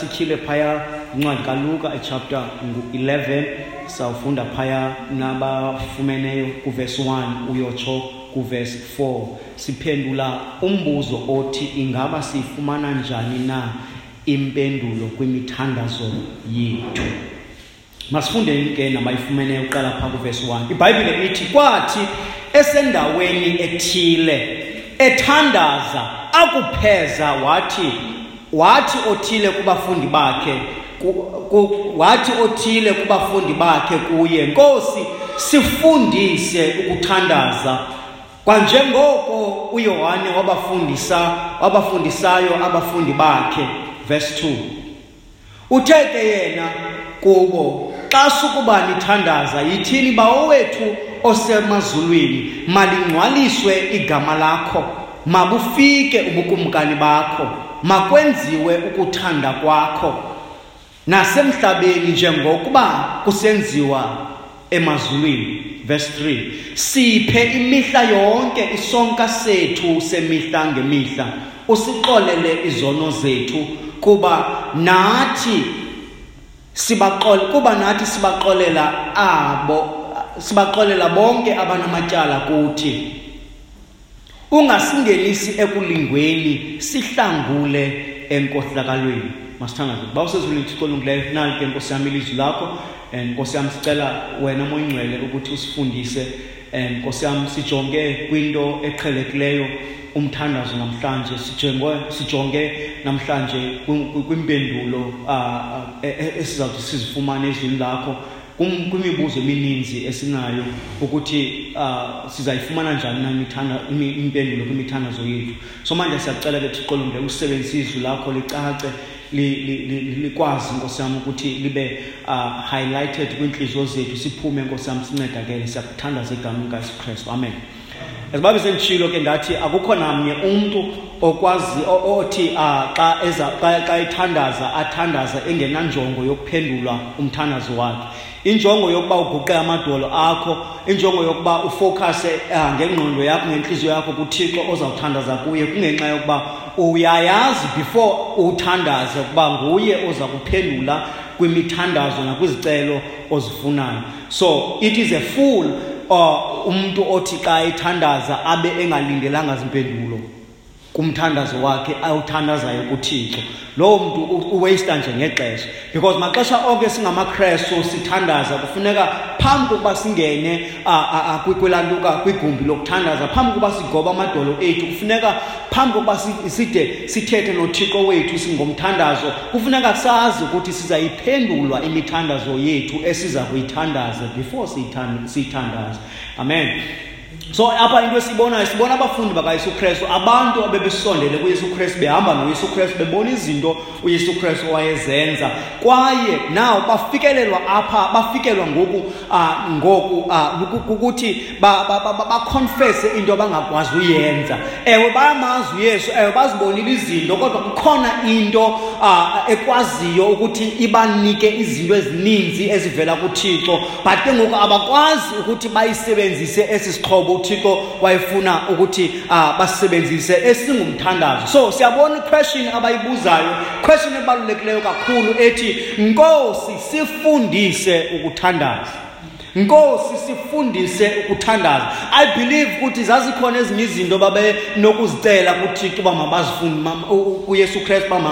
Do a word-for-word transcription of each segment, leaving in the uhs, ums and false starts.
sikhile phaya incwadi kaLuka echapter eleven sawufunda phaya nabafumeneyo kuverse one uyotsho kuverse four siphendula umbuzo othi ingaba sifumana njani na impendulo kwimithandazo yethu. Masifunde ke nabayifumeneyo uqala pha kuverse one. iBhayibhile ithi kwathi esendaweni ethile ethandaza akupheza wathi wathi othile kubafundi bakhe ku, ku, wathi othile kubafundi bakhe kuye, Nkosi sifundise ukuthandaza kwanjengoko uYohane wabafundisa wabafundisayo abafundi bakhe. Verse two. Utheke yena kubo, xa sukuba nithandaza yithini bawethu osemazulwini, malingcwaliswe igama lakho, mabufike ubukumkani bakho, makwenziwe ukuthanda kwakho nasemhlabeni njengokuba kusenziwa emazulwini. Verse three. Siphe imihla yonke isonka sethu semihla ngemihla, usixolele izono zethu kuba nathi sibaqole kuba nathi sibaqolela abo sibaqolela bonke abanamatyala kuthi, ungasingenisi ekulingweni, sihlangule enkohlakalweni. Masithandaze. Bawusezulwini Thixo olungileyo, nali ke Nkosi yami ilizwi lakho, and Nkosi yami sicela wena Moya Ngcwele ukuthi usifundise, and Nkosi yami sijonge kwinto eqhelekileyo umthandazo namhlanje, sijonge sijonge namhlanje kwimpendulo esizawuthi sizifumane ezwini lakho kwimibuzo emininzi esinayo ukuthi sizayifumana njani na impendulo kwimithandazo yethu. So manje siyacela ke Thixo olungileyo usebenzise izwi lakho licace likwazi Nkosi yami ukuthi libe highlighted kwinhliziyo zethu, siphume Nkosi yami sincedakele. Siyakuthandaza egameni likaYesu Kristu, amen. Ezibabe sendishilo ke ndathi akukho namnye umuntu okwazi othi xa eza xa ethandaza athandaza engenanjongo yokuphendula umthandazo wakhe. Injongo yokuba uguqe amadolo akho, injongo yokuba ufocuse ngengqondo yakho ngenhliziyo yakho kuThixo ozawuthandaza kuye, kungenxa yokuba uyayazi before uthandaze ukuba nguye oza kuphendula kwimithandazo nakwizicelo ozifunayo. So it is a fool or umuntu othi xa ethandaza abe engalindelanga izimpendulo kumthandazo wakhe awuthandazayo kuThixo. Lo muntu uwaste nje ngexesha, because maxesha onke singamaKristu sithandaza kufuneka phambi kokuba singene kwilaluka kwigumbi lokuthandaza, phambi kokuba sigoba amadolo ethu, kufuneka phambi kokuba side sithethe noThixo wethu singomthandazo, kufuneka sazi ukuthi sizayiphendulwa imithandazo yethu esiza kuyithandaza before siyithandaza. Amen. So apha into esibonayo, sibona abafundi bakaYesu Kristu, abantu abebesondele kuYesu Kristu, behamba noYesu Kristu, bebona izinto uYesu Kristu wayezenza, kwaye nawo bafikelelwa apha bafikelwa ngoku ngoku ukuthi baconfess into abangakwazi uyenza. Ewe bayamazi uYesu, ewe bazibonile izinto, kodwa kukhona into ekwaziyo ukuthi ibanike izinto ezininzi ezivela kuThixo, but ke ngoku abakwazi ukuthi bayisebenzise esisixhobo uThixo wayefuna ukuthi basebenzise esingumthandazo. So siyabona iquestion abayibuzayo, question ebalulekileyo kakhulu ethi, Nkosi sifundise ukuthandaza. Nkosi sifundise ukuthandaza. I believe ukuthi zazikhona ezinye izinto babe nokuzicela kuThixo ba mabazifunde uYesu Kristu ba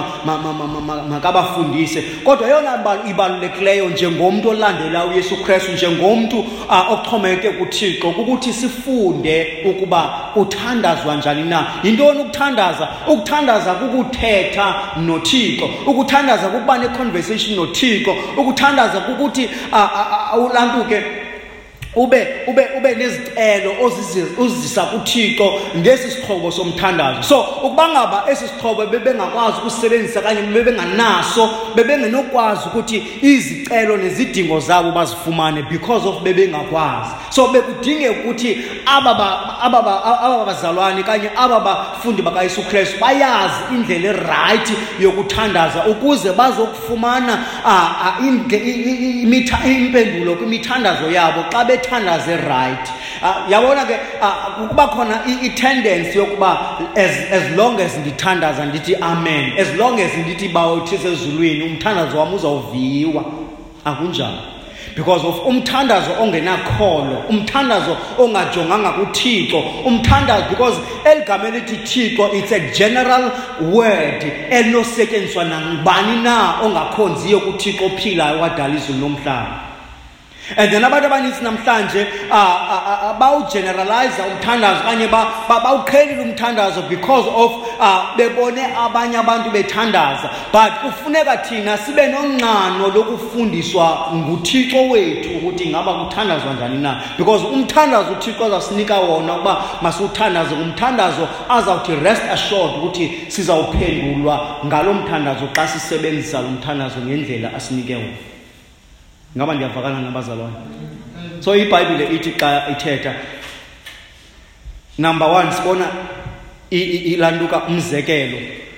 makabafundise, kodwa yona ibalulekileyo njengomuntu olandela uYesu Kristu, njengomuntu oxhomekeke kuThixo, ukuthi sifunde ukuba uthandazwa njani na. Yintoni ukuthandaza? Ukuthandaza kukuthetha noThixo, ukuthandaza kukuba neconversation noThixo, ukuthandaza kukuthi ulantuke ube ube ube nezicelo ozizisa kuThixo ngesi sixhobo somthandazo. So ukuba ngaba esi sixhobo bebengakwazi ukusebenzisa kanye bebenganaso, bebengenokwazi ukuthi izicelo nezidingo zabo bazifumane because of bebengakwazi. So bekudinge ukuthi aba aba bazalwane kanye aba bafundi bakaYesu Kristu bayazi indlela eright yokuthandaza ukuze bazokufumana impendulo kwimithandazo yabo xa uthandaze right. Yabona ke ukuba khona i-tendency yokuba as as long as ndithandaza ndithi amen, as long as ndithi bawuthi sezulwini umthandazo wami uzawuviwa, akunjalo. Because of umthandazo ongenakholo, umthandazo ongajonganga kuThixo, umthandazo, because eligama elithi Thixo it's a general word enosetyenziswa nangubani na ongakhonziyo kuThixo ophilayo wadala izulu nomhlaba. And then abantu abaninzi namhlanje bawugeneralize umthandazo kanye bawukhelile umthandazo because of bebone abanye abantu bethandaza. But kufuneka thina sibe nonqano lokufundiswa nguThixo wethu ukuthi ngaba kuthandazwa njani na, because umthandazo uThixo azasinika wona ukuba masiwuthandaze, umthandazo azawuthi rest assured ukuthi sizawuphendulwa ngalo mthandazo xa sisebenzisa lo mthandazo ngendlela asinike wona. Ngaba ndiyavakala nabazalwane. So iBhayibhile ithi xa ithetha, number one sibona ilanduka umzekelo.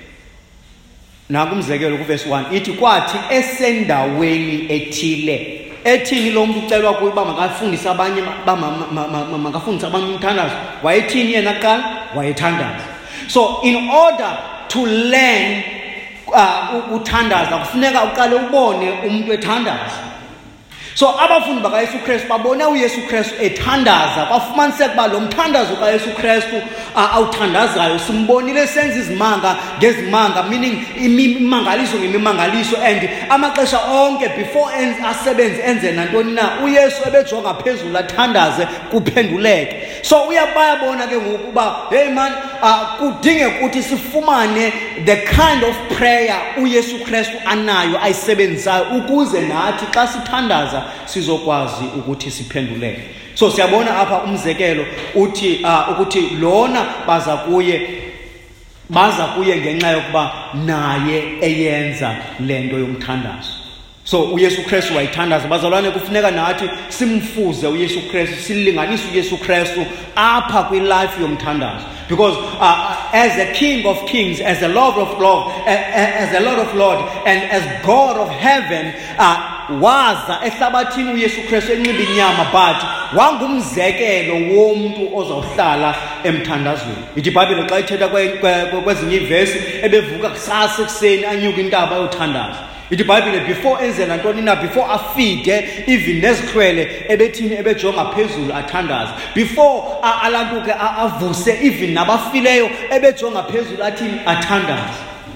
Naku umzekelo ku verse one ithi kwathi esendaweni ethile. Ethini lo muntu ucelwa kuye uba makafundise abanye makafundise abanye umthandazo. Wayethini yena kuqala? Wayethandaza. So in order to learn ukuthandaza kufuneka uqale ubone umuntu ethandaza. So abafundi bakaYesu Kristu babone uYesu Kristu ethandaza, kwafumaniseka kuba lo mthandazo kaYesu Kristu awuthandazayo simbonile senza izimanga ngezimanga, meaning imimangaliso ngemimangaliso, and amaxesha onke before asebenze enze nantoni na uYesu ebejonga phezulu athandaze kuphenduleke. So uyabayabona ke ngokuba hey man kudinge ukuthi sifumane the kind of prayer uYesu Kristu anayo ayisebenzisayo ukuze nathi xa sithandaza sizokwazi ukuthi siphenduleke. So siyabona apha umzekelo uthi ukuthi lona baza kuye baza kuye ngenxa yokuba naye eyenza lento yomthandazo. So uYesu Kristu wayithandaza. Bazalwane kufuneka nathi simfuze uYesu Kristu, silinganise uYesu Kristu apha kwi life yomthandazo, because uh, as a King of Kings, as a Lord of Lords, as a Lord of Lords, and as God of heaven, uh, waza ehlabathini uYesu Kristu enxiba inyama, but wangumzekelo womuntu ozawuhlala emthandazweni. Ithi iBhayibhile xa ithetha kwezinye ivesi ebevuka kusasa ekuseni anyuka intaba ayothandaza. Ithi iBhayibhile before enze nantoni na, before afide even nezihlwele ebethini ebejonga phezulu athandaza, before alantuke avuse even nabafileyo ebejonga phezulu athini athandaza.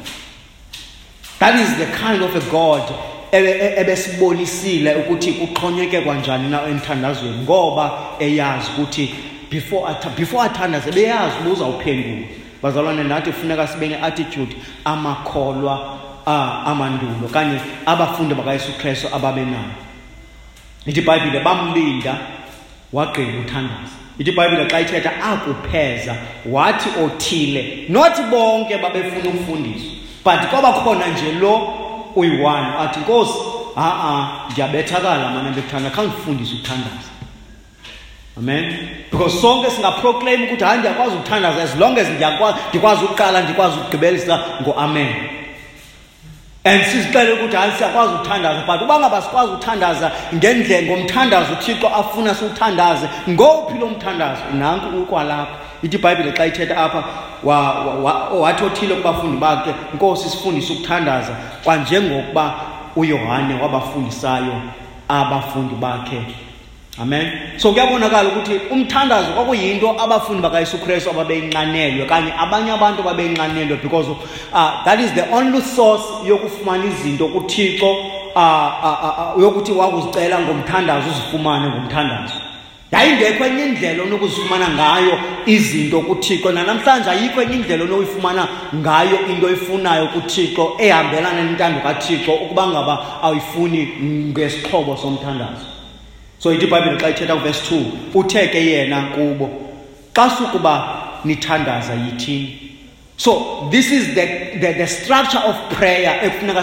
That is the kind of a God ebesibonisile ukuthi kuxhonyeke kanjani na emthandazweni, ngoba eyazi ukuthi before before athandaze beyazi ubuza uphendula. Bazalwane nathi kufuneka sibe ne-attitude amakholwa amandulo kanye abafundi bakaYesu Kristu ababenayo. Ithi iBhayibhile bamlinda wagqina uthandaza. Ithi iBhayibhile xa ithetha akupheza wathi othile, not bonke babefuna ukufundiswa, but kwaba khona nje lo uyi-one athi Nkosi a-a ndiyabethakala mana bekuthanda khangifundise ukuthandaza. Amen. Because sonke singaproclaim ukuthi hayi ndiyakwazi ukuthandaza as long as ndiyakwazi ndikwazi ukuqala ndikwazi ukugqibelisa ngo-amen. And sizicela ukuthi hayi siyakwazi ukuthandaza, but uba ngaba sikwazi ukuthandaza ngendlela ngomthandazo uThixo afuna siwuthandaze, ngophi lo mthandazo? Nanku ukwalapha. Ithi iBhayibhile xa ithetha apha wathi othile kubafundi bakhe, Nkosi sifundise ukuthandaza kwanjengokuba uYohane wabafundisayo abafundi bakhe. Amen. So kuyabonakala ukuthi umthandazo kwakuyinto abafundi bakaYesu Kristu ababeyinqanelwe kanye abanye abantu babeyinqanelwe, because uh, that is the only source yokufumana izinto kuThixo, uh, yokuthi wakuzicela ngomthandazo uzifumane ngomthandazo. Yayingekho enye indlela onokuzifumana ngayo izinto kuThixo, nanamhlanje ayikho enye indlela onoyifumana ngayo into oyifunayo kuThixo ehambelana nentando kaThixo ukuba ngaba awuyifuni ngesixhobo somthandazo. So ithi iBhayibhile xa ithetha verse two uthe ke yena kubo xa sukuba nithandaza yithini. So this is the, the, the structure of prayer ekufuneka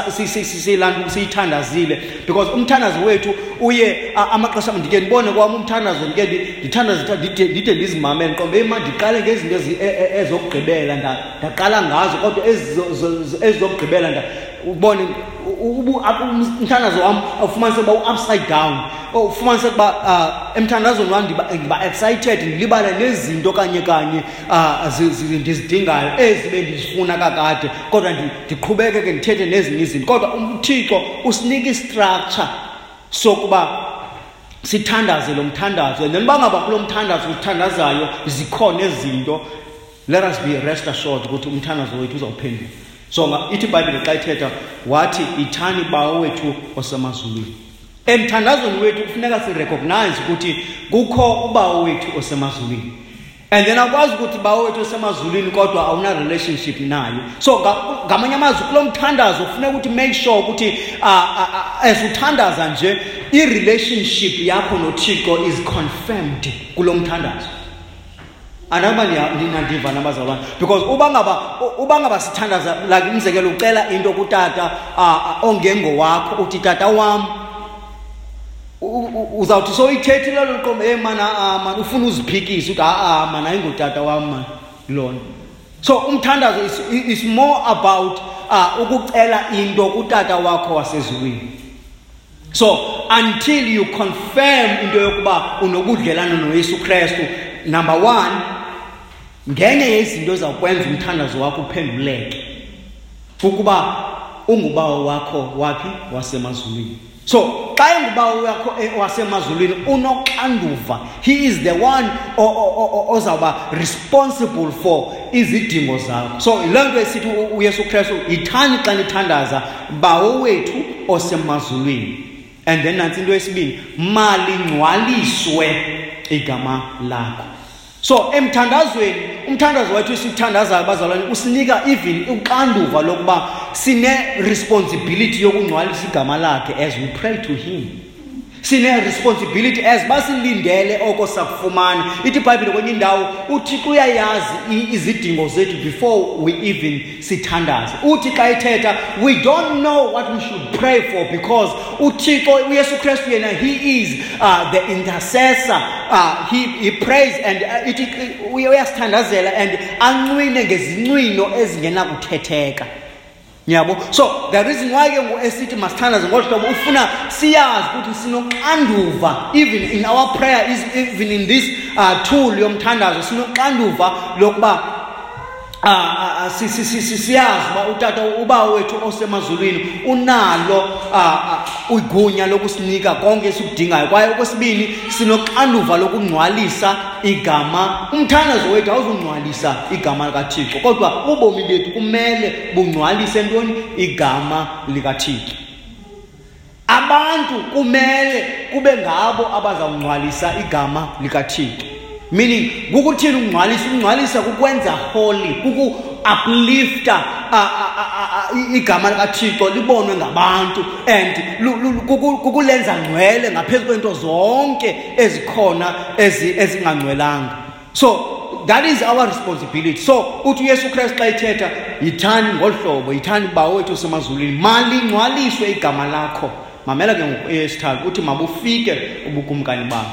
siyithandazile, because umthandazo wethu uye amaxesha ndike ndibone kwami umthandazo ndike ndithandaza ndide ndizimamele qombe ema ndiqale ngezinto ezokugqibela ndaqala ngazo, kodwa ezokugqibela ubone umthandazo wami ufumanise uba upside down, ufumanise uba emthandazweni wami ndiba excited, ndilibala nezinto kanye kanye ndizidingayo ezibe ndizifuna kakade, kodwa ndiqhubeke ke ndithethe nezinye izinto. Kodwa uThixo usinika istructure sokuba sithandaze lo mthandazo, and then bangaba kulo mthandazo uthandazayo zikhona izinto, let us be rest assured ukuthi umthandazo wethu uzawuphendula. So ithi iBhayibhile xa ithetha wathi ithani bawo wethu osemazulwini. Emthandazweni wethu kufuneka sirecognize ukuthi kukho ubawo wethu osemazulwini, and then akwazi ukuthi bawo wethu osemazulwini kodwa awuna relationship naye. So ngamanye amazwi kulo mthandazo kufuneka ukuthi make sure ukuthi as uthandaza nje i-relationship yakho noThixo is confirmed kulo mthandazo. Anaba ndinandiva nabazalwane, because uba ngaba uba ngaba sithandaza, like umzekelo ucela into kutata ongengo wakho, uthi tata wam, uzawuthi so ithethile lo qombe, hey mana man ufuna uziphikisa uthi a a mana ayingutata wam man lona. So umthandazo is, is more about ukucela into kutata wakho wasezulwini. So until you confirm into yokuba unobudlelano noYesu Kristu, number one, ngenye yezinto ezakwenza umthandazo wakho uphenduleke ukuba ungubawo wakho wapi wasemazulwini. So xa engubawo wakho wasemazulwini unoxanduva, he is the one ozawuba responsible for izidingo zakho. So le nto esithi uYesu Kristu ithani xa nithandaza bawo wethu osemazulwini, and then nansi into yesibini, malingcwaliswe igama lakho. So emthandazweni, umthandazo wethu sithandazayo bazalwane usinika even uxanduva lokuba sine responsibility yokungcwalisa igama lakhe as we pray to him. Sine responsibility as basilindele oko sakufumana. Ithi iBhayibhile kwenye indawo uThixo uyayazi izidingo zethu before we even sithandaze. Uthi xa ithetha, we don't know what we should pray for because uThixo uYesu Kristu yena he is uh, the intercessor. Uh, he, he prays and uh, ithi uyasithandazela and ancwine ngezincwino ezingenakuthetheka. Yabo. So the reason why ke esithi masithandaze ngohlobo ufuna siyazi ukuthi sinoxanduva even in our prayer, is even in this uh, tool yomthandazo sinoxanduva lokuba ah siyazi uba utata ubawo wethu osemazulwini unalo igunya lokusinika konke esikudingayo. Kwaye okwesibini sinoxanduva lokungcwalisa igama. Umthandazo wethu awuzungcwalisa igama likaThixo, kodwa ubomi bethu kumele bungcwalise ntoni? Igama likaThixo. Abantu kumele kube ngabo abazawungcwalisa igama likaThixo. Meaning kukuthini ungcwalisa? Ungcwalisa kukwenza holy, kuku uplifta igama likaThixo libonwe ngabantu, and kukulenza ngcwele ngaphezu kwento zonke ezikhona ezingangcwelanga. So that is our responsibility. So uthi uYesu Kristu xa ithetha yithani ngohlobo, yithani bawo wethu osemazulwini, malingcwaliswe igama lakho. Mamela ke ngoku eyesithathu uthi mabufike ubukumkani bakho.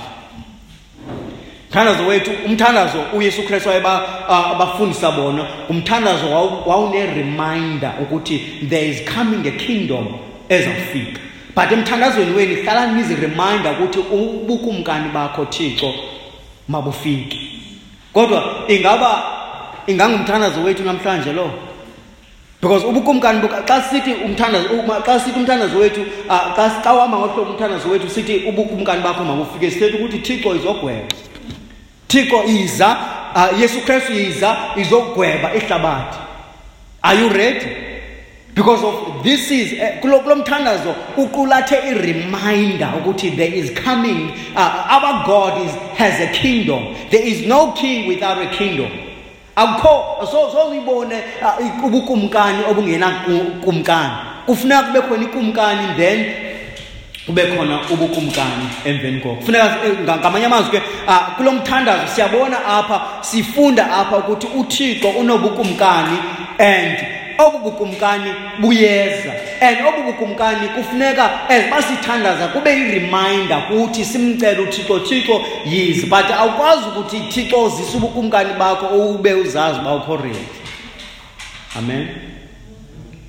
Umthandazo wethu, umthandazo uYesu Kristu wayeba abafundisa bona, umthandazo wawune reminder ukuthi there is coming a kingdom ezafika. But emthandazweni wenu hlala nizi reminder ukuthi ubukumkani bakho Thixo mabufike. Kodwa ingaba ingangumthandazo wethu namhlanje lo? Because ubukumkani xa sithi umthandazo xa sithi umthandazo wethu xa sicawama ngohlobo umthandazo wethu sithi ubukumkani bakho mabufike, sithi ukuthi Thixo izogweba. Thixo iza, uh, Yesu Kristu iza izogweba ihlabathi. Are you ready? Because of this is kulo mthandazo uqulathe a reminder ukuthi there is coming, uh, our God is has a kingdom. There is no king without a kingdom. Akho so so uyibone ubukumkani obungena kumkani. Kufuneka kube khona ikumkani then kube khona ubukumkani emveni koko. Kufuneka ngamanye amazwi ke kulo mthandazo siyabona apha, sifunda apha ukuthi uThixo unobukumkani, and obubukumkani buyeza, and obubukumkani kufuneka basithandaza kube i-reminder ukuthi simcela uThixo, Thixo yize, but awukwazi ukuthi Thixo uzisa ubukumkani bakho ube uzazi ba ukho ready. Amen.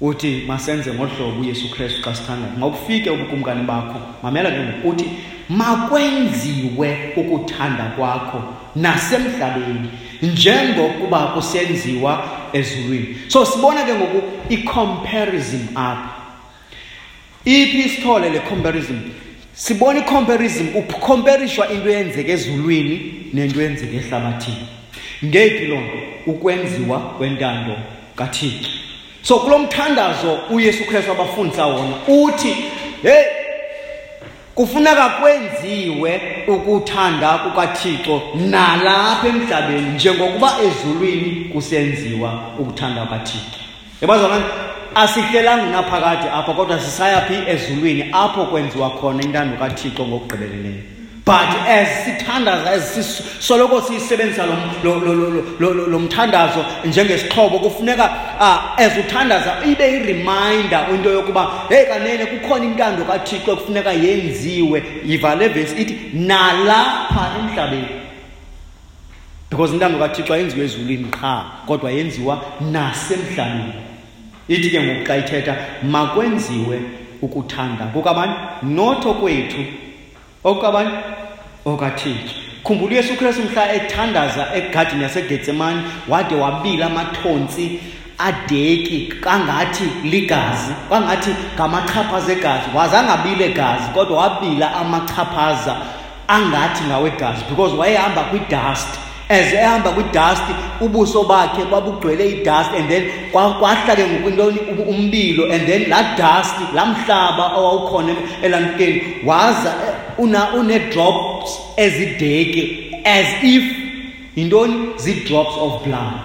uthi masenze ngohlobo uYesu Kristu xa sithandayo. Ngawufike ubukumkani bakho, mamela ke ngoku uthi makwenziwe ukuthanda kwakho nasemhlabeni njengokuba kusenziwa ezulwini. So sibona ke ngoku i-comparison apha. Iphi sithole le comparison? Sibona i-comparison, ukomparishwa into eyenzeke ezulwini nento eyenzeke ehlabathini. Ngephi lo ukwenziwa kwentando kaThixo. So kulo mthandazo uYesu Kristu abafundisa wona uthi hey kufuneka kwenziwe ukuthanda kukaThixo nalapha emhlabeni njengokuba ezulwini kusenziwa ukuthanda kaThixo. Yabazalwane, asihlelanga naphakathi apha kodwa sisaya phi ezulwini apho kwenziwa khona intando kaThixo ngokugqibeleleyo. But as sithandaza, as sisoloko sisebenzisa lo lo lo mthandazo njengesixhobo, kufuneka as uthandaza ibe i-reminder into yokuba hey kanene kukhona intando kaThixo kufuneka yenziwe. Ivale verse ithi nalapha emhlabeni, because intando kaThixo yenziwe ezulwini qha kodwa yenziwa nasemhlabeni. Ithi ke ngoku xa ithetha makwenziwe ukuthanda kukabani, not okwethu okabani okaThixo. Khumbula uYesu Kristu mhla ethandaza egadini yaseGetsemane wade wabila amathonsi adeki kangathi ligazi, kangathi ngamachaphaza egazi. Wazangabile gazi kodwa wabila amachaphaza angathi ngawegazi, because wayehamba kwi-dust. As ehamba kwi-dust ubuso bakhe babugcwele i-dust, and then kwahla ke ngokwintoni umbilo, and then la dust lamhlaba owawukhona elantukeni waza una une drops ezideke as if intoni zi-drops of blood.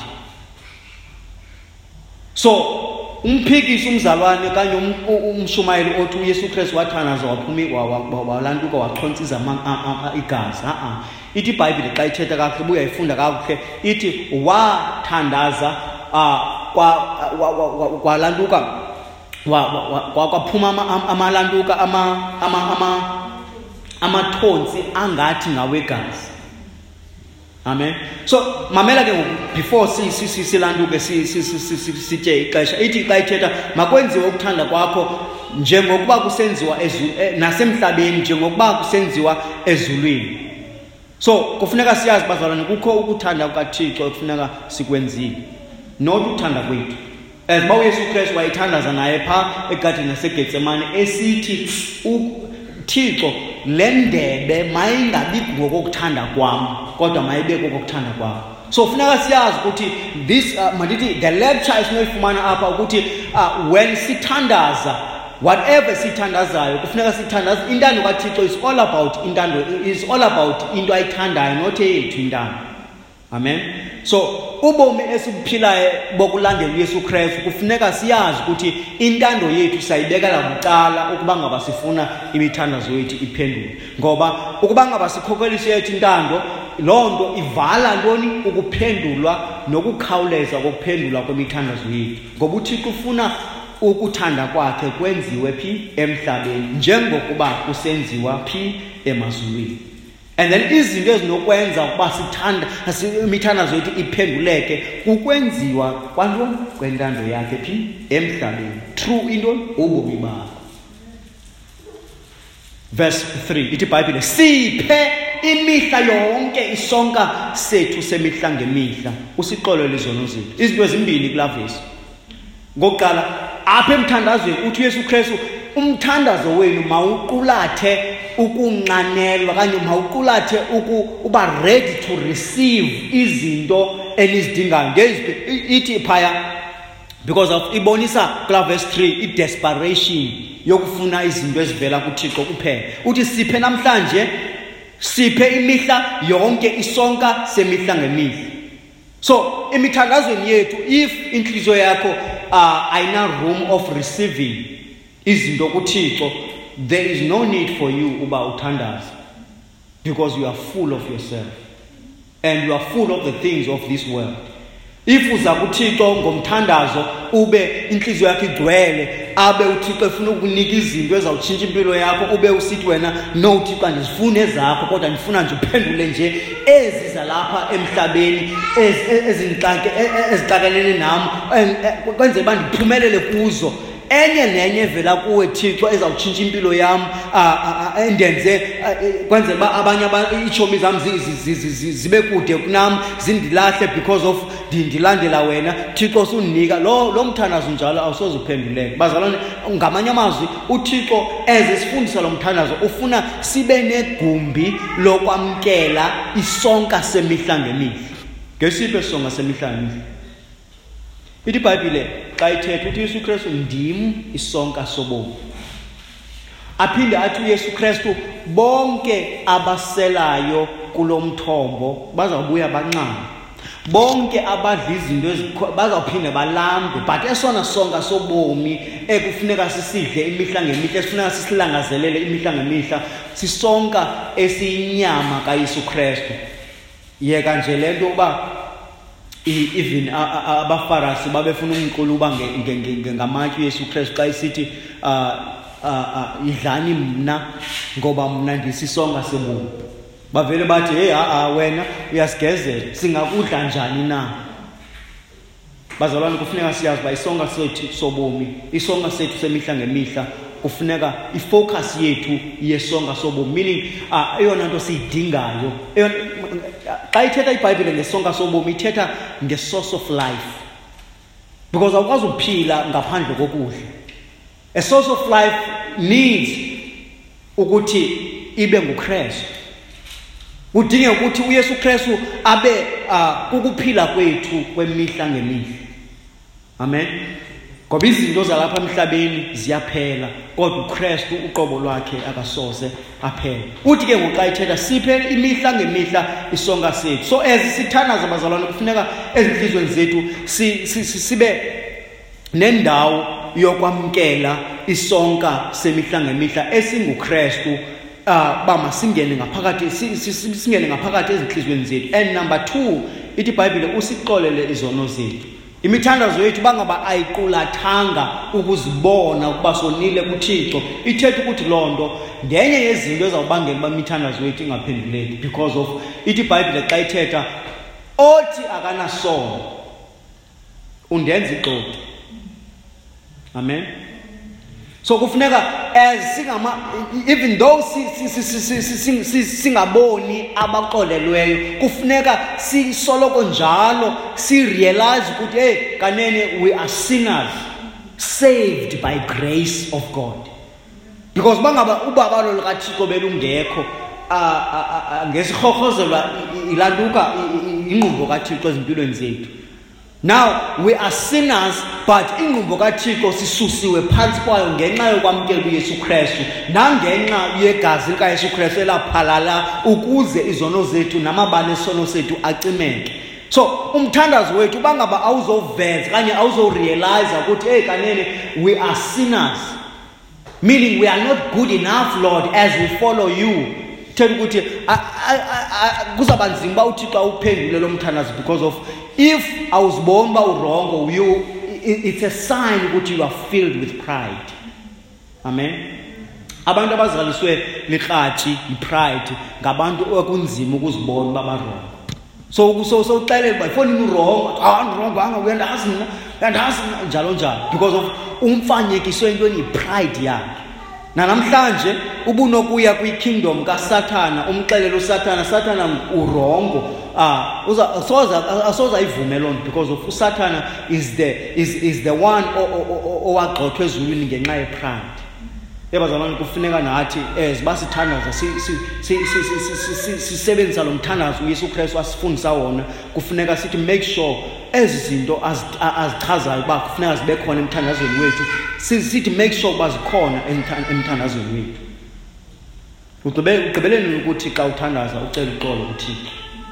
So umphikisi umzalwane kanye umshumayeli othi uYesu Kristu wathanaza waphumi walantuka wachontsiza igazi. a ithi iBhayibhile xa ithetha kakuhle buya ifunda kakuhle ithi wathandaza kwa kwalantuka kwaphuma amalantuka ama ama amathonsi angathi ngawegazi. Amen. So mamela ke before si si silanduke si sithe ixesha ithi xa ithetha makwenziwe ukuthanda kwakho njengokuba kusenziwa nasemhlabeni njengokuba kusenziwa ezulwini. So kufuneka siyazi bazalwane kukho ukuthanda kukaThixo kufuneka sikwenzile, not ukuthanda kwethu. As ba uYesu Kristu wayithandaza naye pha egadini yaseGetsemane esithi uThixo le ndebe mayingabi ngokuthanda kwam kodwa mayibe ngokuthanda kwakho. So funeka siyazi ukuthi this uh, mandithi the lecture isinoyifumana apha ukuthi uh, when sithandaza whatever sithandazayo kufuneka sithandaza intando kaThixo is all about intando is all about into ayithandayo not eyethu intando. Amen. So ubomi esibuphilayo bokulandela uYesu Kristu kufuneka siyazi ukuthi intando yethu sayibekela bucala ukuba ngaba sifuna imithandazo yethu iphendule, ngoba ukuba ngaba sikhokhelisa yethu intando lonto ivala ntoni ukuphendulwa nokukhawuleza kokuphendula kwemithandazo yethu, ngoba uThixo ufuna ukuthanda kwakhe kwenziwe phi emhlabeni njengokuba kusenziwa phi emazulwini. And then izinto ezinokwenza ukuba sithanda imithandazo yethu iphenduleke ukwenziwa kwantoni kwentando yakhe phi emhlabeni through into ubomi bakho. Verse three ithi iBhayibhile siphe imihla yonke isonka sethu semihla ngemihla usixolele izono zethu. Izinto ezimbili kula verse. Ngokuqala apha emthandazweni uthi uYesu Kristu umthandazo wenu mawuqulathe ukunqanelwa kanye mawuqulathe uba ready to receive izinto enizidingayo. Ithi phaya because of ibonisa kula verse three i-desperation yokufuna izinto ezivela kuThixo kuphela. Uthi siphe namhlanje, siphe imihla yonke isonka semihla ngemihla. So imithandazweni yethu if inhliziyo yakho uh, ayina room of receiving izinto kuThixo, there is no need for you uba uthandaze, because you are full of yourself and you are full of the things of this world. If uza kuThixo ngomthandazo ube inhliziyo yakho igcwele, abe uThixo efuna ukunika izinto ezawutshintsha impilo yakho, ube usithi wena no Thixo andizifuni ezakho kodwa ndifuna nje uphendule nje eziza lapha emhlabeni ezinhlake ezixakelene nami kwenze ba ndiphumelele kuzo. Enye nenye evela kuwe Thixo ezawutshintsha impilo yami endenze kwenze ba abanye ichomi zami zibe kude kunami zindilahle because of ndilandela wena. Thixo usunika lo lo mthandazo njalo awusoze uphenduleke. Bazalwane, ngamanye amazwi uThixo ezisifundisa lo mthandazo ufuna sibe negumbi lokwamkela isonka semihla ngemihla. Ngesiphi isonka semihla ngemihla? Ithi iBhayibhile xa ithetha uthi uYesu Kristu ndim isonka sobomi. Aphinde athi uYesu Kristu bonke abaselayo kulomthombo bazawubuya banqama. Bonke abadla izinto bazawuphinda balambe, but esona sonka sobomi ekufuneka sisidle imihla ngemihla, esifuneka sisilangazelele imihla ngemihla, sisonka esiyinyama kaYesu Kristu. Yeka nje lento uba even abafarisi babefuna umquluba ngamatye uYesu Kristu xa isithi idlani mna ngoba mna ndisisonka sebomi. Bavele bathi hey a wena uyasigezela, singakudla njani na? Bazalwane, kufuneka siyazi ba isonka sethu sobomi, isonka sethu semihla ngemihla kufuneka ifocus yethu yesonka sobomi, meaning eyona nto siyidingayo. Xa ithetha iBhayibhile ngesonka sobomi ithetha nge-source of life, because awukwazi ukuphila ngaphandle kokudla. A source of life needs ukuthi ibe nguKristu. Udinge ukuthi uYesu Kristu abe ukuphila kwethu kwemihla ngemihla. Amen. Ngoba izinto zalapha emhlabeni ziyaphela kodwa uKristu uqobo lwakhe akasoze aphela. Uthi ke ngoxa ithetha siphe imihla ngemihla isonka sethu. So as sithandaza bazalwane kufuneka ezinhlizweni zethu sibe nendawo yokwamkela isonka semihla ngemihla esinguKristu. Ba masingene ngaphakathi singene ngaphakathi ezinhlizweni zethu. And number two, ithi iBhayibhile usixolele izono zethu. Imithandazo yethu bangaba ayiqulathanga ukuzibona ukuba sonile kuThixo. Ithetha ukuthi lonto ngenye yezinto ezawubangela ba imithandazo yethu ingaphenduleki, because of ithi iBhayibhile xa ithetha othi akanasono undenza ixoxo. Amen. So kufuneka as singama even though singaboni abaqolelweyo kufuneka sisoloko njalo si realize ukuthi hey kanene we are sinners saved by grace of God. Because bangaba ubaba lo likaThixo belungekho ngesihokhozelwa ilanduka inqubo kaThixo ezimpilweni zethu. Now we are sinners, but inqubo kaThixo sisusiwe phansi kwayo ngenxa yokwamkela uYesu Kristu nangenxa yegazi likaYesu Kristu elaphalala ukuze izono zethu namabala esono sethu acimeke. So umthandazo wethu bangaba awuzoveza kanye awuzorealize ukuthi hey kanene we are sinners, meaning we are not good enough Lord as we follow you. Tell ukuthi kuzaba nzima ba uthi xa uphendule lo mthandazo, because of if I was born by wrong, you, it's a sign that you are filled with pride. Amen. Abantu abazaliswe liqhathi ipride ngabantu okunzima ukuzibona baba wrong. So so so uxelele ba phone you wrong, ah wrong anga uyandazi mina, uyandazi njalo njalo, because of umfanyekiswe intweni ipride yakhe. Na namhlanje ubunokuya kwi-kingdom kaSathana umxelelo uSathana Sathana urongo ah uza asoza asoza ivume lonto, because of uSathana is the is is the one owagxothwe ezulwini ngenxa yepride. Yabazalwane kufuneka nathi as basithandaza sisebenzisa lo mthandazo uYesu Kristu asifundisa wona, kufuneka sithi make sure ezi zinto azichazayo ba kufuneka zibe khona emthandazweni wethu, sithi make sure bazikhona emthandazweni wethu. Ugqibele ugqibeleni ukuthi xa uthandaza ucela uxolo kuThixo.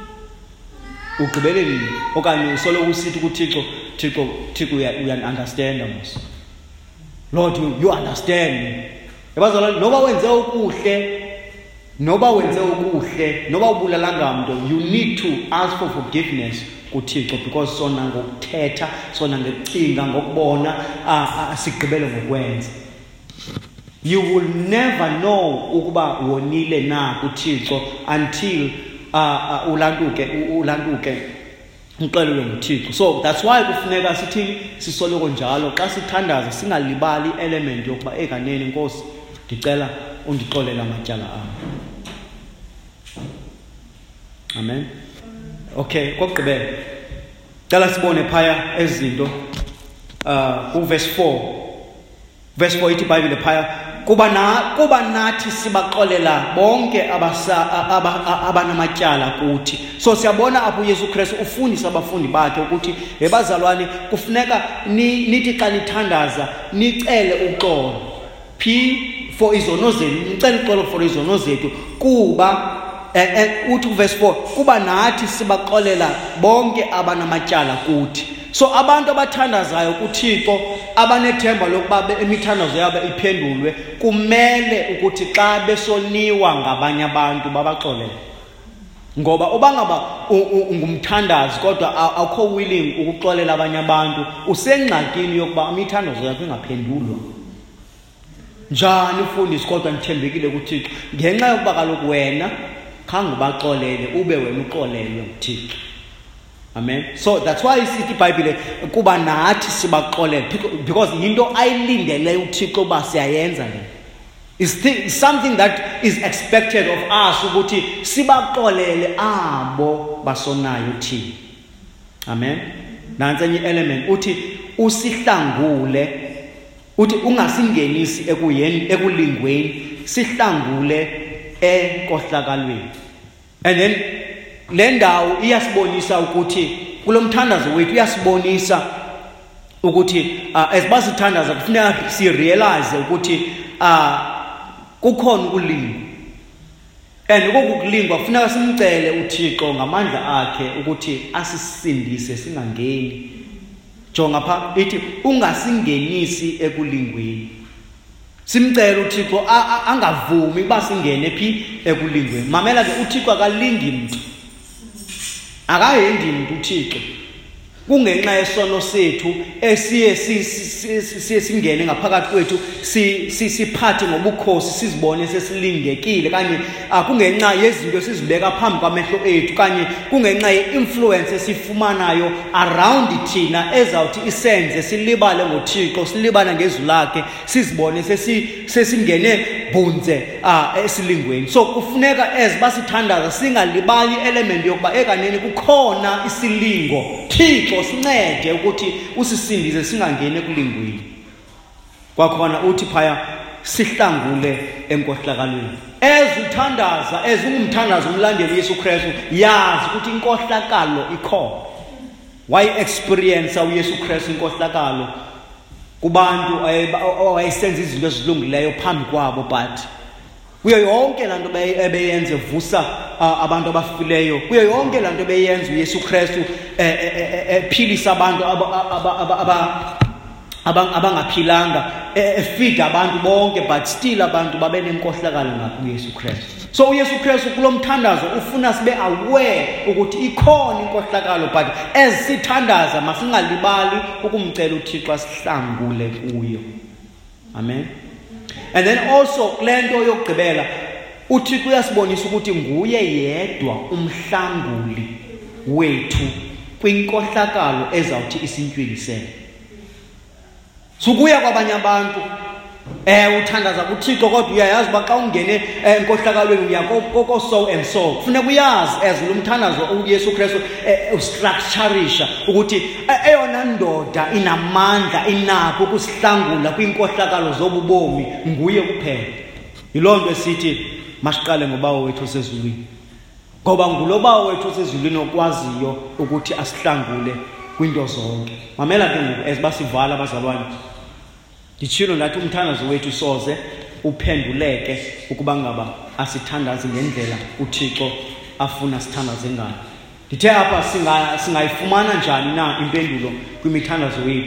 Ugqibeleni okanye usolo usithi kuThixo, Thixo Thixo uya understand us. Lord, you, you understand me. Yabazalwane noba wenze okuhle noba wenze ukuhle noba ubulalanga mntu, you need to ask for forgiveness kuThixo, because sona ngokuthetha, sona ngekucinga, ngokubona sigqibele ngokwenza. You will never know ukuba wonile na kuThixo until uh, ulanduke ulanduke uxelelwe nguThixo. So that's why kufuneka sithini sisoloko njalo xa sithandaza singalibali element yokuba ekaneni Nkosi ndicela undixolele amatyala ami. Amen. Okay, kokugqibela cela sibone phaya ezinto uh ku verse four. Verse four ithi iBhayibhile phaya kuba na kuba nathi sibaxolela bonke abasa abanamatyala kuthi. So siyabona apho uYesu Kristu ufundisa abafundi bakhe ukuthi hebazalwane kufuneka nithi xa nithandaza nicele uxolo. P for izono zenu, nicele uxolo for izono zethu kuba eh uthi verse four kuba nathi sibaxolela bonke abanamatyala kuthi. So abantu abathandazayo kuThixo abanethemba lokuba imithandazo yabo iphendulwe kumele ukuthi xa besoniwa ngabanye abantu babaxolele. Ngoba ubangaba ungumthandazi kodwa awukho willing ukuxolela abanye abantu, usengxakini yokuba imithandazo yakho ingaphendulwa. Njani ufundisi kodwa nithembekile kuThixo ngenxa yokuba kaloku wena khange ubaxolele ube wena uxolelwe nguThixo. Amen. So that's why isithi iBhayibhile kuba nathi sibaxolele, because into ayilindele uThixo uba siyayenza le. It's something that is expected of us ukuthi sibaxolele abo basonayo uThixo. Amen. Nansi enye element uthi usihlangule, uthi ungasingenisi ekuyeni ekulingweni, sihlangule enkohlakalweni. And then le ndawo iyasibonisa ukuthi kulomthandazo wethu iyasibonisa ukuthi asibasithandaza kufuneka si realize ukuthi kukhona ukulingwa, and ukukulingwa kufuneka simcele uThixo ngamandla akhe ukuthi asisindise singangeni. Jonga pha ithi ungasingenisi ekulingweni. Simcela uThixo angavumi uba singene phi ekulingweni. Mamela ke uThixo akalingi mntu. Akayendi mntu uThixo. Kungenxa yesono sethu esiye siye singene ngaphakathi kwethu siphathe ngobukhosi sizibone sesilingekile, kanye kungenxa yezinto sizibeka phambi kwamehlo ethu, kanye kungenxa yeinfluence esifumanayo around thina ezawuthi isenze silibale ngoThixo, silibala ngezwi lakhe, sizibone sesingene bunze esilingweni. So kufuneka ezibasithandaza singalibali element yokuba ekaneni kukhona isilingo. Thixo sincede ukuthi usisindise singangeni ekulingweni. Kwakhona uthi phaya sihlangule enkohlakalweni. Ezithandaza ezingumthandazo umlandeli uYesu Kristu yazi ukuthi inkohlakalo ikhona. Why experience uYesu Kristu inkohlakalo kubantu awayesenza izinto ezilungileyo phambi kwabo, but kuyo yonke lanto beyenze vusa abantu abafileyo, kuyo yonke lanto beyenza uYesu Kristu ephilisa abantu abangaphilanga, efeed abantu bonke, but still abantu babe nenkohlakalo ngakuYesu Kristu. So uYesu Kristu kulomthandazo ufuna sibe aware ukuthi ikhona inkohlakalo, but ezisithandaza masingalibali ukumcela uThixo asihlangule kuyo. Amen. And then also lento yokugqibela uThixo uyasibonisa ukuthi nguye yedwa umhlanguli wethu kwinkohlakalo ezawuthi isintwilisele. Sukuya kwabanye abantu eh uthandaza kuThixo kodwa uyayazi ba xa ungene enkohlakalweni uyakoko so and so. Kufuneka uyazi as lo mthandazo uYesu Kristu ustructureisha ukuthi eyona ndoda inamandla inakho ukusihlangula kwinkohlakalo zobubomi nguye kuphela. Yilonto esithi masiqale ngobawo wethu osezulwini, ngoba ngulobawo wethu osezulwini okwaziyo ukuthi asihlangule kwinto zonke. Mamela ke ngoku ezibasivala abazalwane, ndichilo ndathi umthandazo wethu soze uphenduleke ukuba ngaba asithandaze ngendlela uThixo afuna sithandaze ngayo. Ndithe apha singa singayifumana njani na impendulo kwimithandazo yethu?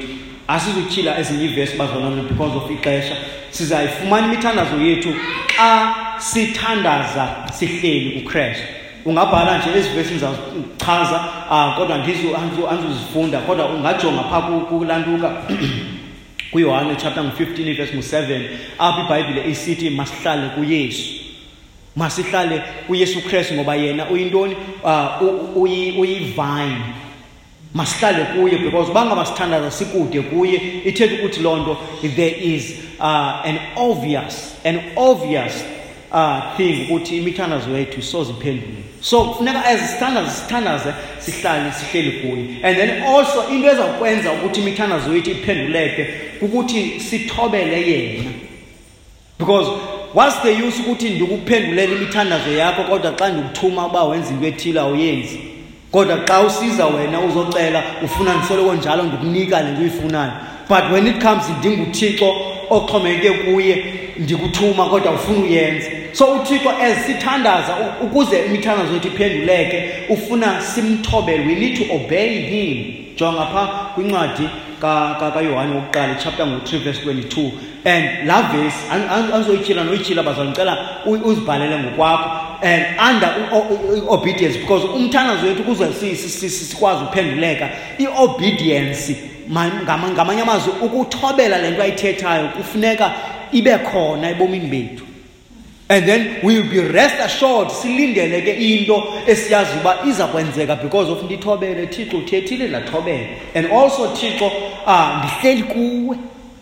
asizutyhila ezinye ivesi bazalwane because of ixesha. Sizayifumana imithandazo yethu xa sithandaza sihleli uKristu. Ungabhala nje ezi vesi ngizachaza kodwa ngizo anzuzifunda kodwa ungajonga pha kulantuka kuYohane chapter fifteen verse seven apha iBhayibhile isithi masihlale kuYesu. Masihlale kuYesu Kristu ngoba yena uyintoni uyivine. Masihlale kuye because bangamasithandaza sikude kuye ithetha ukuthi lonto there is uh, an obvious an obvious uh, thing ukuthi imithandazo yethu soziphendule. So kufuneka azisithandaze sithandaze sihlale sihleli kuye. And then also into ezakwenza ukuthi imithandazo yethu iphenduleke ukuthi sithobele yena. Because what's the use ukuthi ndikuphendulela imithandazo yakho kodwa xa ndikuthuma uba wenza into ethile awuyenzi. Kodwa xa usiza wena uzocela ufuna ndisoloko njalo ndikunika le nto uyifunayo. But when it comes idinga uThixo oxhomekeke kuye ndikuthuma kodwa ufuna uyenza. So uThixo ezithandaza ukuze imithandazo yethu iphenduleke ufuna simthobele. We need to obey him. Jonga pha kwincwadi ka kaYohane wokuqala chapter three verse twenty-two. And la verse anzoyityhila noyityhila bazalwane ngicela uzibhalele ngokwakho. And under obedience because umthandazo wethu kuze sikwazi uphenduleka iobedience ngamanye amazwi ukuthobela lento ayithethayo kufuneka ibe khona ebomini bethu. And then we will be rest assured silindele ke into esiyazi uba iza kwenzeka because of ndithobele Thixo uthethile ndathobela. And also Thixo ah ndihleli kuwe.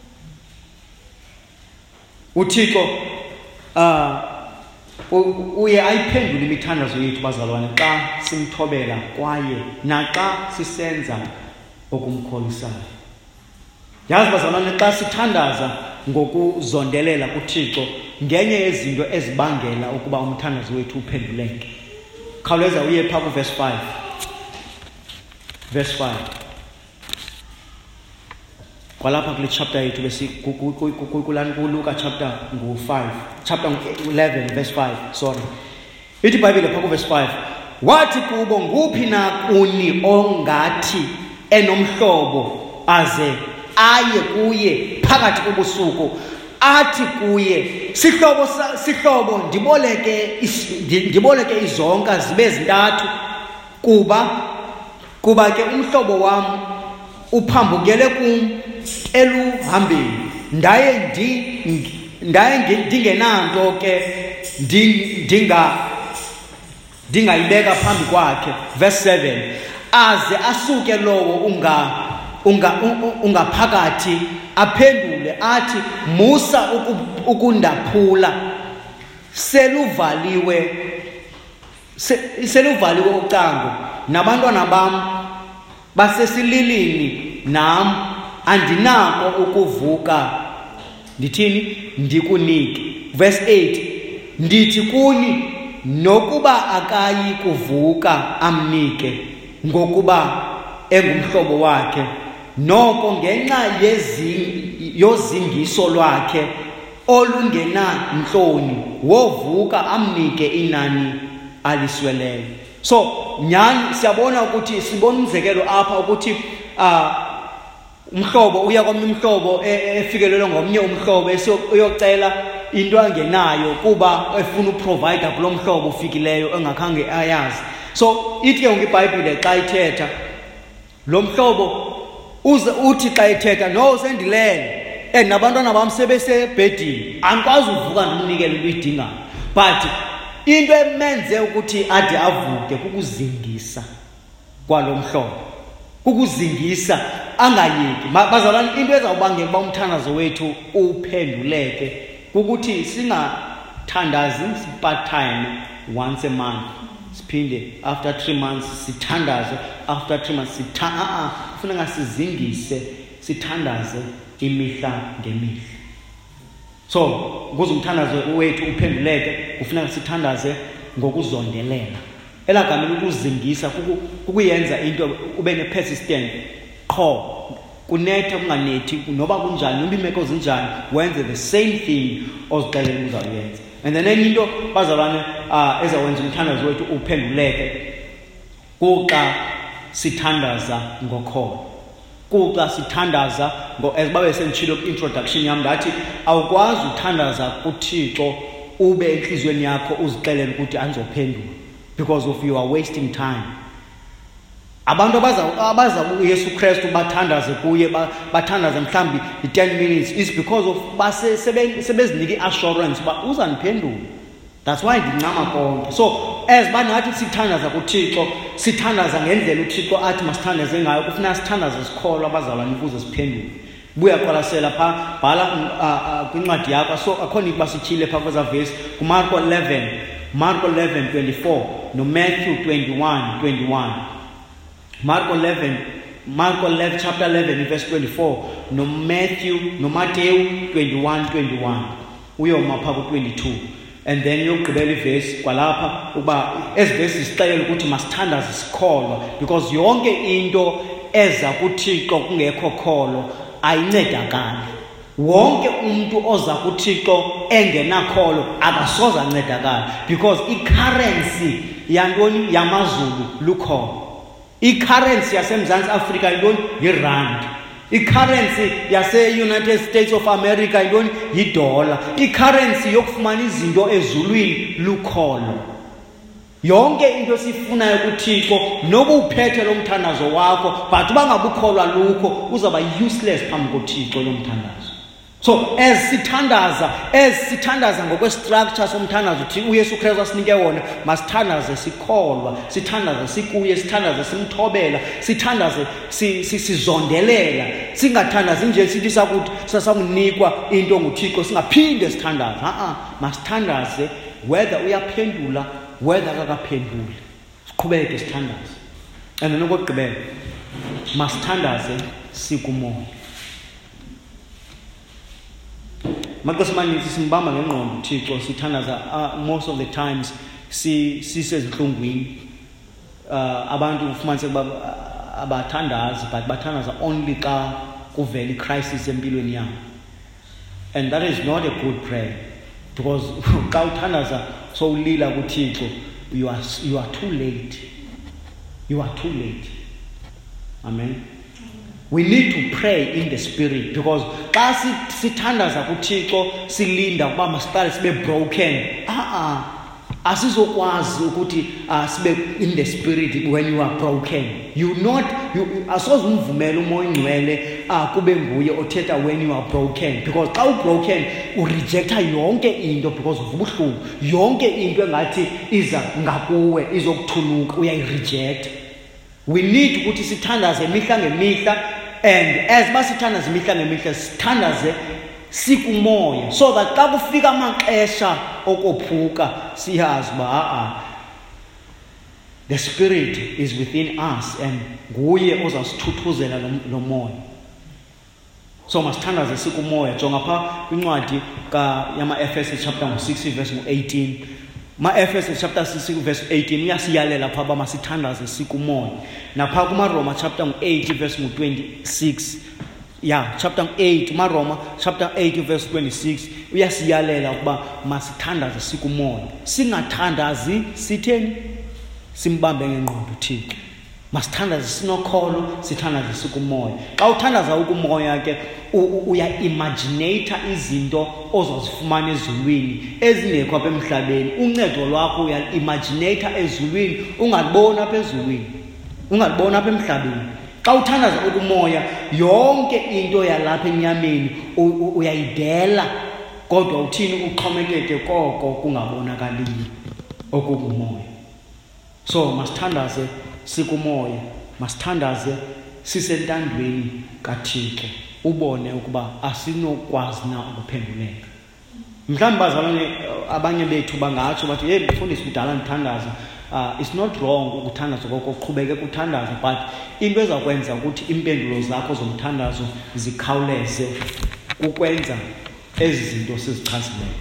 uThixo ah uye ayiphendule imithandazo yethu bazalwane xa simthobela kwaye naxa sisenza okumkholisayo. Yazi bazalwane xa sithandaza ngokuzondelela kuThixo ngenye yezinto ezibangela ukuba umthandazo wethu uphenduleke. Khawuleza uye pha ku verse five. Verse five. Kwalapha kule chapter yethu bese kuLuka chapter five, chapter eleven verse five, sorry. Ithi iBhayibhile pha ku verse five. Wathi kubo nguphi na kuni ongathi enomhlobo aze aye kuye phakathi kobusuku athi kuye sihlobo sihlobo ndiboleke ndiboleke izonka zibe zintathu kuba kuba ke umhlobo wam uphambukele kum eluhambeni ndaye ndi ndaye ndingenanto ke ndinga ndingayibeka phambi kwakhe. Verse seven. Aze asuke lowo unga unga ungaphakathi aphendule athi musa ukundaphula seluvaliwe seluvaliwe ucango nabantwana bam basesililini nam andinako ukuvuka ndithini ndikunike. Verse eight. Ndithi kuni nokuba akayi kuvuka amnike ngokuba engumhlobo wakhe noko ngenxa yozingiso lwakhe olungena nhloni wovuka amnike inani alisweleyo. So nyani siyabona ukuthi sibona umzekelo apha ukuthi ah umhlobo uya komnye umhlobo efikelele ngomnye umhlobo esiyocela into angenayo kuba efuna uprovide kulo mhlobo ufikileyo engakhange ayazi. So ithi ke ngeBhayibhile xa ithetha lo mhlobo uze uthi xa ithetha no sendilele and nabantwana bam sebesebhedini andikwazi uvuka ndimnikele uyidingayo. But into emenze ukuthi ade avuke kukuzingisa kwalo mhlobo, kukuzingisa angayeki. Bazalwane into ezawubangela uba umthandazo wethu uphenduleke ukuthi singathandazi part time once a month siphinde after three months sithandaze after three months sitha kufuneka sizingise sithandaze imihla ngemihla. So ukuze umthandazo wethu uphenduleke kufuneka sithandaze ngokuzondelela. Elagama lokuzingisa kukuyenza into ube ne persistent qho kunetha kunganethi noba kunjani noba imeko zinjani wenze the same thing ozixelela uzayenza. And then enye into bazalwane uh, ezawenza umthandazo wethu uphenduleke kuxa sithandaza ngokhono. kuxa sithandaza as babe senditshilo introduction yam ndathi awukwazi uthandaza kuThixo ube enhlizweni yakho uzixelele ukuthi anizophendula because of you are wasting time. Abantu abaza abaza uYesu Kristu bathandaze kuye bathandaze mhlambi i-ten minutes is because of base sebezinike assurance ba uzaniphendula. That's why ndincama konke. So as banathi sithandaza kuThixo sithandaza ngendlela uThixo athi masithandaze ngayo kufuna sithandaze sikholwa abazalwane ukuze siphendule. Buya qolasela pha bhala kwincwadi yakho so akhona into basithile pha kweza verse kuMarko eleven Marko eleven twenty-four no Matthew twenty-one twenty-one. Marko eleven Marko eleven chapter eleven verse twenty-four no Matthew no Matthew twenty-one twenty-one uyoma pha ku twenty-two. And then yokugqibela iverse kwalapha uba ezivesi sixelela ukuthi masithandaze sikholwa because yonke into eza kuThixo kungekho kholo ayincedakali. Wonke umuntu oza kuThixo engenakholo akasoza ancedakala because i-currency yantoni yamazulu lukhona. I-currency yaseMzantsi Afrika yintoni yirand. I-currency yase-United States of America yintoni yidola. I-currency yokufumana izinto ezulwini lukholo. Yonke into sifunayo kuThixo noba uphethe lo mthandazo wakho but bangabukholwa lukho uzaba useless phambi koThixo lo mthandazo. So as sithandaza as sithandaza ngokwestructure somthandazo uthi uYesu Kristu asinike wona masithandaze sikholwa sithandaze sikuye sithandaze simthobela sithandaze sizondelela singathandazi nje sithi sakuthi sasakunikwa into nguThixo singaphinde sithandaze a a masithandaze whether uyaphendula whether akakaphenduli siqhubeke sithandaze. And nokugqibela masithandaze sikumoya. Makosimanithi simbamba ngengqondo uThixo sithandaza most of the times si sisezinhlungwini uh, abantu ufumanise kuba abathandazi but bathandaza only xa kuvela icrisis empilweni yabo. And that is not a good prayer because xa uthandaza so ulila kuThixo you are you are too late. You are too late. Amen. We need to pray in the spirit because xa sithandaza kuThixo silinda ukuba masiqale sibe broken ah ah asizokwazi ukuthi sibe in the spirit when you are broken. You not you asoze umvumela umoya ingcwele kube nguye othetha when you are broken because xa u broken u rejecta yonke into because of ubuhlungu. Yonke into engathi iza ngakuwe izokuthuluka uyayi reject. We need ukuthi sithandaze imihla ngemihla and as basithandaze imihla ngemihla sithandaze sikumoya so that xa kufika amaxesha okophuka siyazi ba a the spirit is within us and nguye ozasithuthuzela lo moya. So masithandaze sikumoya. Jonga pha kwincwadi ka yama Efeses chapter six verse eighteen. Ma Efeses chapter six verse eighteen uyasiyalela pha ba masithandaze sikumoya. Napha kuma Roma chapter eight verse twenty-six. Yeah, chapter eight ma Roma chapter eight verse twenty-six uyasiyalela ukuba masithandaze sikumoya. Singathandazi sitheni simbambe ngengqondo uThixo. Masithandaze sinokholo sithandaze sikumoya. Xa uthandaza ukumoya ke uya imaginate izinto ozozifumana ezulwini ezingekho apha emhlabeni. Uncedo lwakho uya imaginate ezulwini ungalibona apha ezulwini. Ungalibona apha emhlabeni. Xa uthandaza ukumoya yonke into yalapha enyameni uyayidela kodwa uthini uxhomekeke koko kungabonakaliyo okukumoya. So masithandaze sikumoya, masithandaze sisentandweni kaThixo ubone ukuba asinokwazi na ukuphenduleka. Mhlawumbe bazalwane abanye bethu bangatsho bathi hey mfundisi kudala ndithandaza. Uh, it's not wrong ukuthandaza kokho uqhubeke kuthandaza but into ezakwenza ukuthi impendulo zakho zomthandazo zikhawuleze ukwenza ezi zinto sizichazileyo.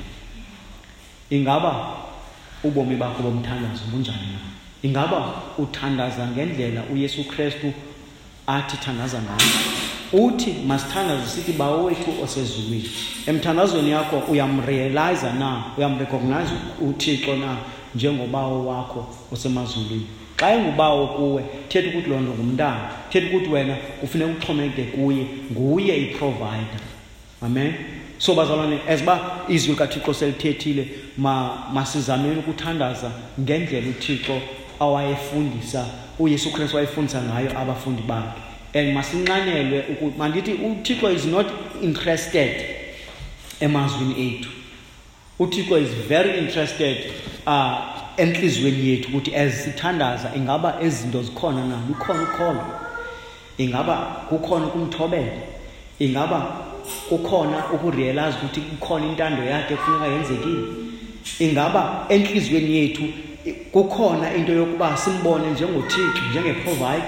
Ingaba ubomi bakho bomthandazo bunjani na? Ingaba uthandaza ngendlela uYesu Kristu athi thandaza ngayo? Uthi masithandaze sithi bawo wethu osezulwini. Emthandazweni yakho uyamrealize na, uyamrecognize uThixo na njengobawo wakho osemazulwini? xa engubawo kuwe thetha ukuthi loo nto ngumntana, thetha ukuthi wena kufuneka uxhomekeke kuye, nguye iprovider. Amen. So bazalwane, as ba izwi likaThixo selithethile, masizameni ukuthandaza ngendlela uThixo awayefundisa, uYesu Kristu wayefundisa ngayo abafundi bakhe. And masinqanelwe ukuthi mandithi uThixo is not interested emazwini ethu. uThixo is very interested uh enhlizweni yethu ukuthi as sithandaza ingaba ezinto zikhona na, ukhona ukholo, ingaba kukhona ukumthobela, ingaba kukhona ukurealize ukuthi kukhona intando yakhe kufuneka yenzekile, ingaba enhlizweni yethu kukhona into yokuba simbone njengoThixo, njengeprovider.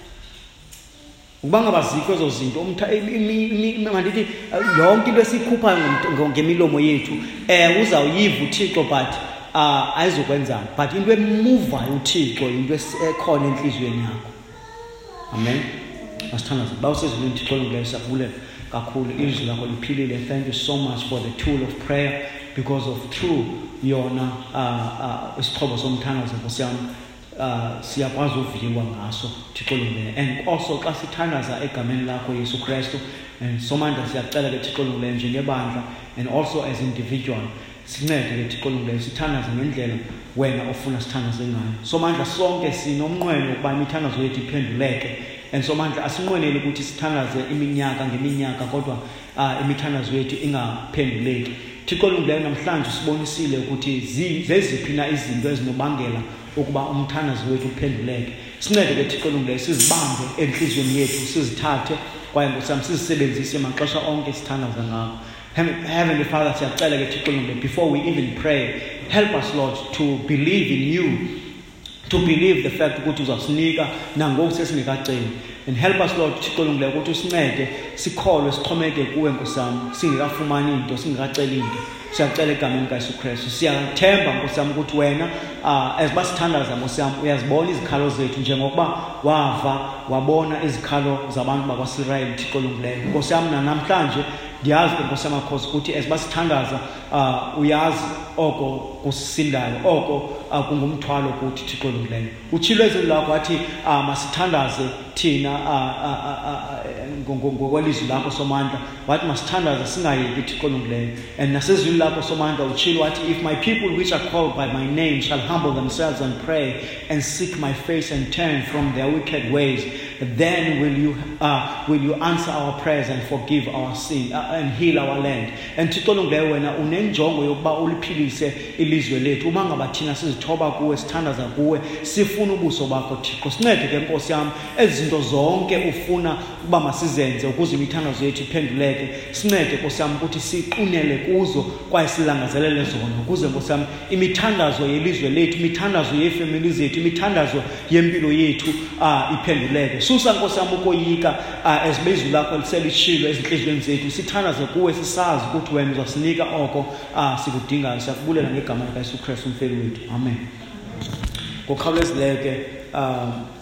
Ukuba ngaba zikho ezo zinto mandithi yonke into esikhupha ngemilomo yethu eh uzawuyiva uThixo but uh ayizokwenza, but into emuvayo uThixo into ekhona enhlizweni yakho. Amen. Masithandaze. Bawusezulwini Thixo ngeke siyabulela kakhulu izwi lakho liphilile. Thank you so much for the tool of prayer, because of through yona uh isixhobo somthandazo Nkosi yami uh siyakwazi uviwa ngaso Thixo ngeke. And also xa sithandaza egameni lakho Yesu Kristu, and somandla siyacela ke Thixo ngeke njengebandla and also as individual, sincede ke Thixo ngeke sithandaze ngendlela wena ofuna sithandaze ngayo. Somandla sonke sinomnqweno ukuba imithandazo yethu iphenduleke, and somandla asinqwenele ukuthi sithandaze iminyaka ngeminyaka kodwa uh, imithandazo yethu ingaphenduleki. Thixo ngeke namhlanje sibonisile ukuthi zeziphi na izinto ezinobangela ukuba umthandazo wethu uphenduleke. Sincede ke Thixo ngeke sizibambe enhlizweni yethu, sizithathe kwaye ngosami sizisebenzise maxesha onke sithandaza ngakho. Heavenly Father, siyacela ke Thixo ngeke, before we even pray, help us Lord to believe in you, to believe the fact ukuthi uzasinika nangoku sesingekaceli, and help us Lord Thixo ngeke ukuthi usincede sikholwe sixhomeke kuwe nkosami singekafumani into singekaceli into. Siyacela egameni likaYesu Kristu, siyathemba nkosami ukuthi wena uh, as basithandaza nkosami uyazibona izikhalo zethu njengokuba wava wabona izikhalo zabantu bakwaSirayeli Thixo ngeke. Nkosami namhlanje ndiyazi Nkosi yamakhosi ukuthi as basithandaza uh, uyazi oko kusisindayo, oko uh, kungumthwalo kuthi Thixo ngeke. Utshilo ezwi lakho wathi uh, masithandaze thina ngokwelizwi lakho somandla, wathi masithandaze singayeki Thixo ngeke. And nasezwini lakho somandla utshilo wathi if my people which are called by my name shall humble themselves and pray and seek my face and turn from their wicked ways, then will you uh, will you answer our prayers and forgive our sin uh, and heal our land. And Thixo ngeke wena unenjongo yokuba uliphilise ilizwe lethu. Uma ngaba thina sizithoba kuwe sithandaza kuwe sifuna ubuso bakho Thixo, sincede ke Nkosi yami ezinto zonke ufuna uba masizenze ukuze imithandazo yethu iphenduleke. Sincede Nkosi yami ukuthi siqinele kuzo kwaye silangazelele zona ukuze Nkosi yami imithandazo yelizwe lethu, imithandazo yefamily zethu, imithandazo yempilo yethu uh, iphenduleke. Susa Nkosi yami ukoyika uh, as bezwi lakho liselishilo ezinhlizweni zethu, sithandaze kuwe sisazi ukuthi wena uzasinika oko uh, sikudingayo. Siyakubulela ngegama likaYesu Kristu umfeli wethu. Amen. Ngokukhawulezileyo ke um